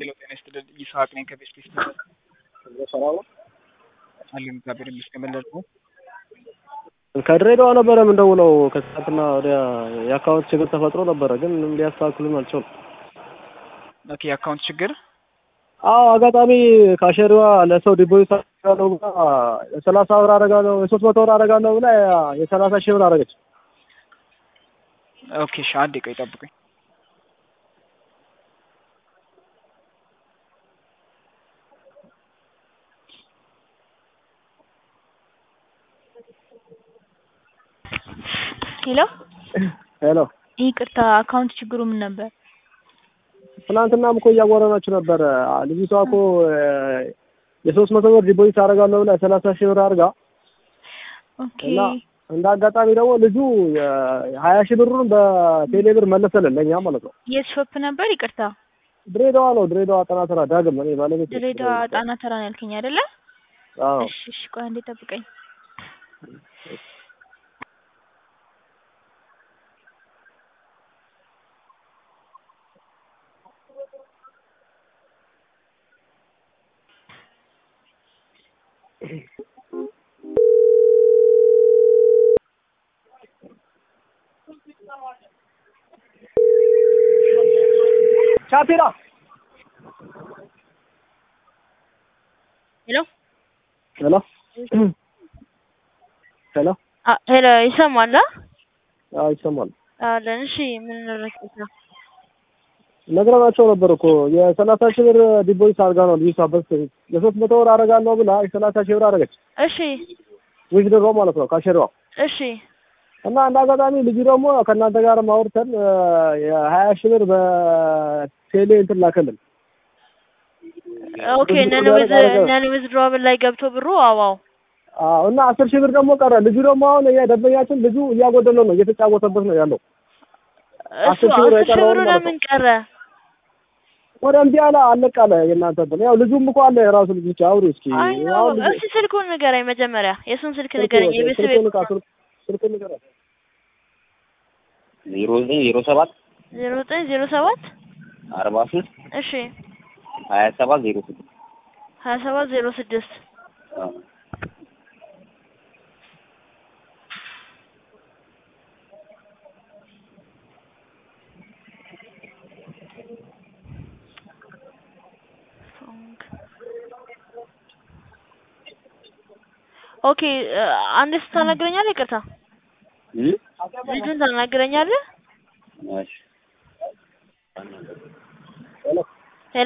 ሄሎ ጤና ይስጥልኝ ይስሐቅ ነኝ ከቤስት ፊስት ሰላም አለን እግዚአብሔር ይመስገን መለስ ነው ከድሬዳዋ ነበረ የምንደውለው ከሰዓትና ወዲያ የአካውንት ችግር ተፈጥሮ ነበረ ግን ሊያስተካክሉን አልቻሉም። ኦኬ የአካውንት ችግር አዎ አጋጣሚ ካሸሪዋ ለሰው ዲፖዚት አደረጋለሁ ብላ 30 ብር አደረጋለሁ 300 ብር አደረጋለሁ ብላ የ30 ሺህ ብር አደረገች። ኦኬ እሺ አንዴ ቆይ ጠብቁኝ። ሄሎ ሄሎ ይቅርታ አካውንት ችግሩ ምን ነበር? ትናንትናም እኮ እያወራናችሁ ነበረ። ልጅቷ እኮ የ300 ብር ዲፖዚት አደረጋለሁ ብላ 30 ሺህ ብር አድርጋ ኦኬ እና እንደ አጋጣሚ ደግሞ ልጁ 20 ሺህ ብሩን በቴሌ ብር መለሰልን ለኛ ማለት ነው። የት ሾፕ ነበር? ይቅርታ ድሬዳዋ ነው። ድሬዳዋ ጣና ተራ ዳግም እኔ ባለቤት ድሬዳዋ ጣና ተራ ነው ያልከኝ አይደለ? አዎ እሺ ቆይ አንዴ ጠብቀኝ። ቻፒራ ሄሎ ሄሎ ሄሎ ሄሎ ይሰማል? አዎ ይሰማል። አለን እሺ ምን ነረከታ? ነግረናቸው ነበር እኮ የ30 ሺህ ብር ዲፖዚት አድርጋ ነው ልጅቷ የ300 ብር አደርጋለሁ ብላ የ30 ሺህ ብር አደረገች። እሺ ዊዝድሮ ማለት ነው ካሸሪዋ። እሺ እና እንደ አጋጣሚ ልጁ ደግሞ ከእናንተ ጋር ማውርተን የ20 ሺህ ብር በቴሌ እንትን ላከልን። ኦኬ ነን ዊዝድሮብል ላይ ገብቶ ብሩ አዋው እና 10 ሺህ ብር ደግሞ ቀረ። ልጁ ደግሞ አሁን ደንበኛችን ልጁ እያጎደለው ነው እየተጫወተበት ነው ያለው። 10 ሺህ ብር ለምን ቀረ? ወደ እምቢ አለ አለቃለ የእናንተ ብለ ያው ልጁም እኮ አለ የራሱ ልጅ ብቻ አውሩ እስኪ እሺ ስልኩን ንገረኝ መጀመሪያ የሱን ስልክ ንገረኝ የቤተሰብ ስልኩን ንገረኝ 0907 0907 43 እሺ 2706 2706 ኦኬ አንድ ስታናግረኛለህ? ይቅርታ ልጁን ታናግረኛለህ? እሺ ሄሎ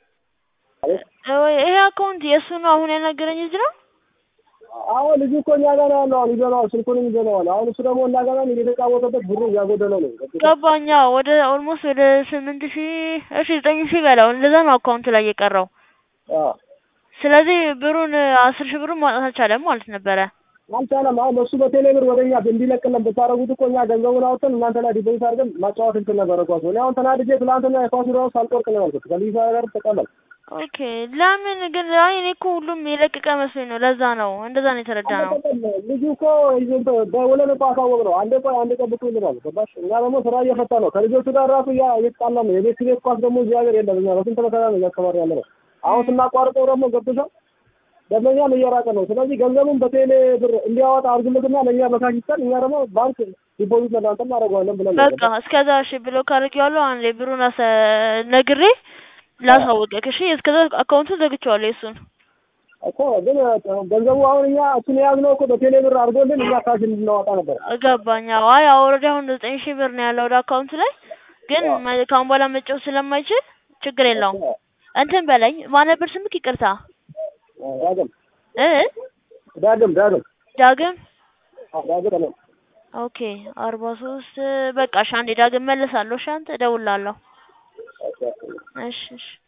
ይሄ አካውንት የሱ ነው አሁን ያናገረኝ ልጅ ነው? አዎ ልጁ እኮ እኛ ጋር ነው ያለው ይዘናው ስልኩንም ይዘናው አሁን እሱ ደግሞ እንዳጋጣሚ እየተጫወተበት ብሩ እያጎደለው ነው። ገባኛ ወደ ኦልሞስት ወደ 8000 እሺ 9000 በላው እንደዛ ነው አካውንት ላይ የቀረው። ስለዚህ ብሩን 10 ሺህ ብሩን ማውጣት አልቻለም ማለት ነበረ። አልቻለም። አሁን እሱ በቴሌ ብር ወደኛ እንዲለቅልን ብታረጉት እኮ እኛ ገንዘቡን አውጥተን እናንተ ላይ ዲፖዚት አድርገን ማጫወት እንችል ነበር እኮ ነው። አሁን ተናድጄ ትላንትና የኳስ ራስ ሳልቆርጥ ነው ያልኩት ከሊሳ ጋር ተቀበል። ኦኬ ለምን ግን አይ እኔ እኮ ሁሉም የለቀቀ መስሎኝ ነው። ለዛ ነው እንደዛ ነው የተረዳነው። ልጁ እኮ ይዘን በወለነ ቋሳው ነው አንዴ ቆይ አንዴ ጠብቁ ይላል። ገባሽ? እኛ ደግሞ ስራ እየፈታ ነው ከልጆቹ ጋር ራሱ እየጣላ ነው። የቤት ኳስ ደግሞ እዚህ ሀገር የለም። እኛ በስንት መከራ ነው እያከባሪ ያለ ነው። አሁን ስናቋርጠው ደግሞ ገብቶሻል ደንበኛም እየራቀ ነው። ስለዚህ ገንዘቡን በቴሌ ብር እንዲያወጣ አድርጉልኝና ለኛ በካሽተን እኛ ደግሞ ባንክ ዲፖዚት ለናንተ እናደርጋለን ብለን ነው። በቃ እስከዛ እሺ ብሎ ካርጊያለሁ አንዴ ብሩን ነግሬ ላሳውቅህ። እሺ እስከዛ አካውንቱን ዘግቼዋለሁ የሱን እኮ ግን ገንዘቡ አሁን እኛ እሱን የያዝነው እኮ በቴሌ ብር አድርጎልን እኛ ካሽ እንድናወጣ ነበር። ገባኝ። አይ ኦልሬዲ አሁን 9000 ብር ነው ያለው ወደ አካውንቱ ላይ ግን ካሁን በኋላ መጫወት ስለማይችል ችግር የለውም። እንትን በለኝ ማን ነበር ስምክ? ይቅርታ ዳግም ዳግም ነው። ኦኬ 43 በቃ ሻንዴ ዳግም መልሳለሁ። ሻንተ እደውላለሁ። እሺ